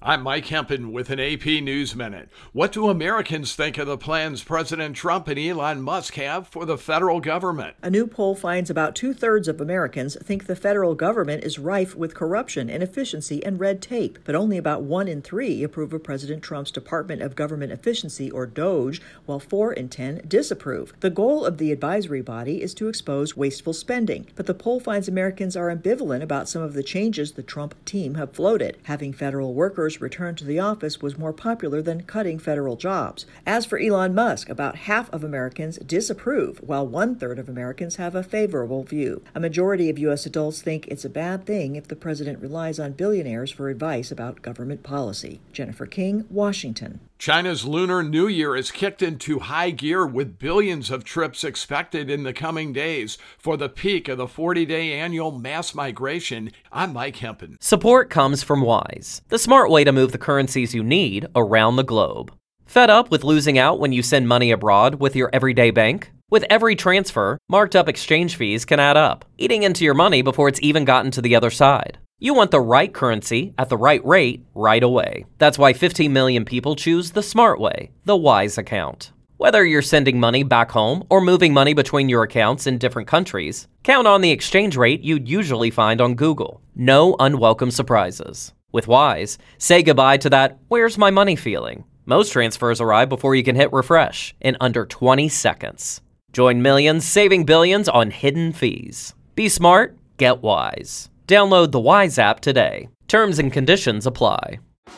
I'm Mike Hempen with an AP News Minute. What do Americans think of the plans President Trump and Elon Musk have for the federal government? A new poll finds about 2/3 of Americans think the federal government is rife with corruption, inefficiency, and red tape. But only about 1 in 3 approve of President Trump's Department of Government Efficiency, or DOGE, while 4 in 10 disapprove. The goal of the advisory body is to expose wasteful spending. But the poll finds Americans are ambivalent about some of the changes the Trump team have floated. Having federal workers return to the office was more popular than cutting federal jobs. As for Elon Musk, about half of Americans disapprove, while 1/3 of Americans have a favorable view. A majority of U.S. adults think it's a bad thing if the president relies on billionaires for advice about government policy. Jennifer King, Washington. China's Lunar New Year is kicked into high gear with billions of trips expected in the coming days for the peak of the 40-day annual mass migration. I'm Mike Hempen. Support comes from Wise, the smart way to move the currencies you need around the globe. Fed up with losing out when you send money abroad with your everyday bank? With every transfer, marked up exchange fees can add up, eating into your money before it's even gotten to the other side. You want the right currency at the right rate right away. That's why 15 million people choose the smart way, the Wise account. Whether you're sending money back home or moving money between your accounts in different countries, count on the exchange rate you'd usually find on Google. No unwelcome surprises. With Wise, say goodbye to that "where's my money" feeling. Most transfers arrive before you can hit refresh in under 20 seconds. Join millions saving billions on hidden fees. Be smart, get Wise. Download the Wise app today. Terms and conditions apply.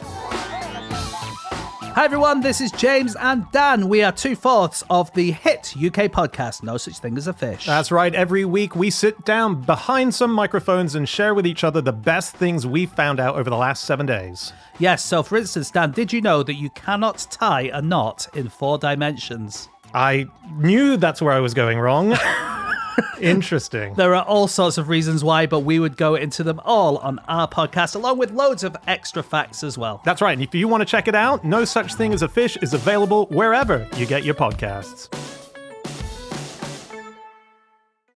Hi everyone, this is James and Dan. We are 2/4 of the hit UK podcast, No Such Thing as a Fish. That's right. Every week we sit down behind some microphones and share with each other the best things we found out over the last 7 days. Yes, so for instance, Dan, did you know that you cannot tie a knot in 4 dimensions? I knew that's where I was going wrong. Interesting. There are all sorts of reasons why, but we would go into them all on our podcast, along with loads of extra facts as well. That's right. And if you want to check it out, No Such Thing as a Fish is available wherever you get your podcasts.